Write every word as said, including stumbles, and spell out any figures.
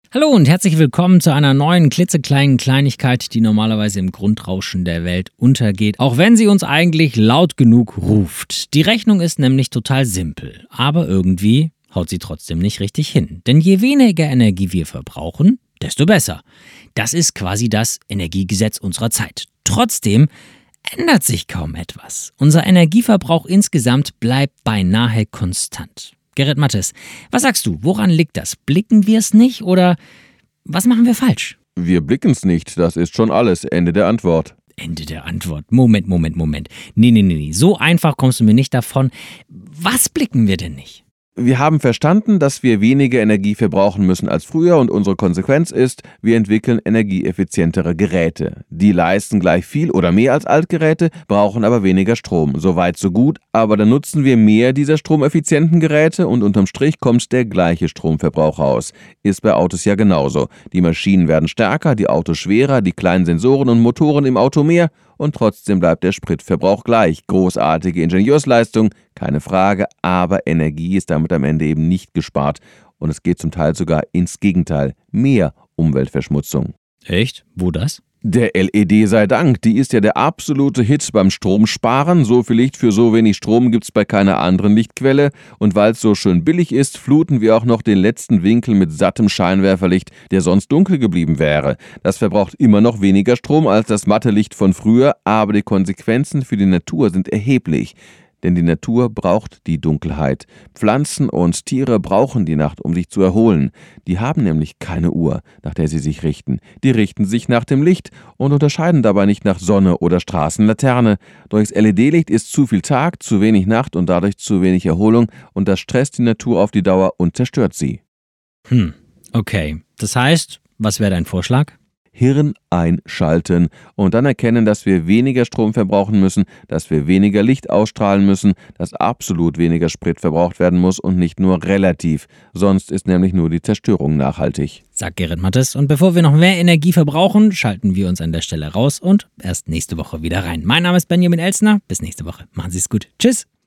Hallo und herzlich willkommen zu einer neuen klitzekleinen Kleinigkeit, die normalerweise im Grundrauschen der Welt untergeht, auch wenn sie uns eigentlich laut genug ruft. Die Rechnung ist nämlich total simpel, aber irgendwie haut sie trotzdem nicht richtig hin. Denn je weniger Energie wir verbrauchen, desto besser. Das ist quasi das Energiegesetz unserer Zeit. Trotzdem ändert sich kaum etwas. Unser Energieverbrauch insgesamt bleibt beinahe konstant. Gerrit Mattes, was sagst du, woran liegt das? Blicken wir es nicht oder was machen wir falsch? Wir blicken es nicht, das ist schon alles. Ende der Antwort. Ende der Antwort. Moment, Moment, Moment. Nee, nee, nee, nee. So einfach kommst du mir nicht davon. Was blicken wir denn nicht? Wir haben verstanden, dass wir weniger Energie verbrauchen müssen als früher und unsere Konsequenz ist, wir entwickeln energieeffizientere Geräte. Die leisten gleich viel oder mehr als Altgeräte, brauchen aber weniger Strom. Soweit so gut, aber dann nutzen wir mehr dieser stromeffizienten Geräte und unterm Strich kommt der gleiche Stromverbrauch raus. Ist bei Autos ja genauso. Die Maschinen werden stärker, die Autos schwerer, die kleinen Sensoren und Motoren im Auto mehr und trotzdem bleibt der Spritverbrauch gleich. Großartige Ingenieursleistung, keine Frage, aber Energie ist damit am Ende eben nicht gespart und es geht zum Teil sogar ins Gegenteil, mehr Umweltverschmutzung. Echt? Wo das? Der L E D sei Dank, die ist ja der absolute Hit beim Stromsparen. So viel Licht für so wenig Strom gibt's bei keiner anderen Lichtquelle. Und weil es so schön billig ist, fluten wir auch noch den letzten Winkel mit sattem Scheinwerferlicht, der sonst dunkel geblieben wäre. Das verbraucht immer noch weniger Strom als das matte Licht von früher, aber die Konsequenzen für die Natur sind erheblich. Denn die Natur braucht die Dunkelheit. Pflanzen und Tiere brauchen die Nacht, um sich zu erholen. Die haben nämlich keine Uhr, nach der sie sich richten. Die richten sich nach dem Licht und unterscheiden dabei nicht nach Sonne oder Straßenlaterne. Durchs L E D-Licht ist zu viel Tag, zu wenig Nacht und dadurch zu wenig Erholung und das stresst die Natur auf die Dauer und zerstört sie. Hm, okay. Das heißt, was wäre dein Vorschlag? Hirn einschalten und dann erkennen, dass wir weniger Strom verbrauchen müssen, dass wir weniger Licht ausstrahlen müssen, dass absolut weniger Sprit verbraucht werden muss und nicht nur relativ. Sonst ist nämlich nur die Zerstörung nachhaltig. Sagt Gerrit Mattes. Und bevor wir noch mehr Energie verbrauchen, schalten wir uns an der Stelle raus und erst nächste Woche wieder rein. Mein Name ist Benjamin Elsner. Bis nächste Woche. Machen Sie es gut. Tschüss.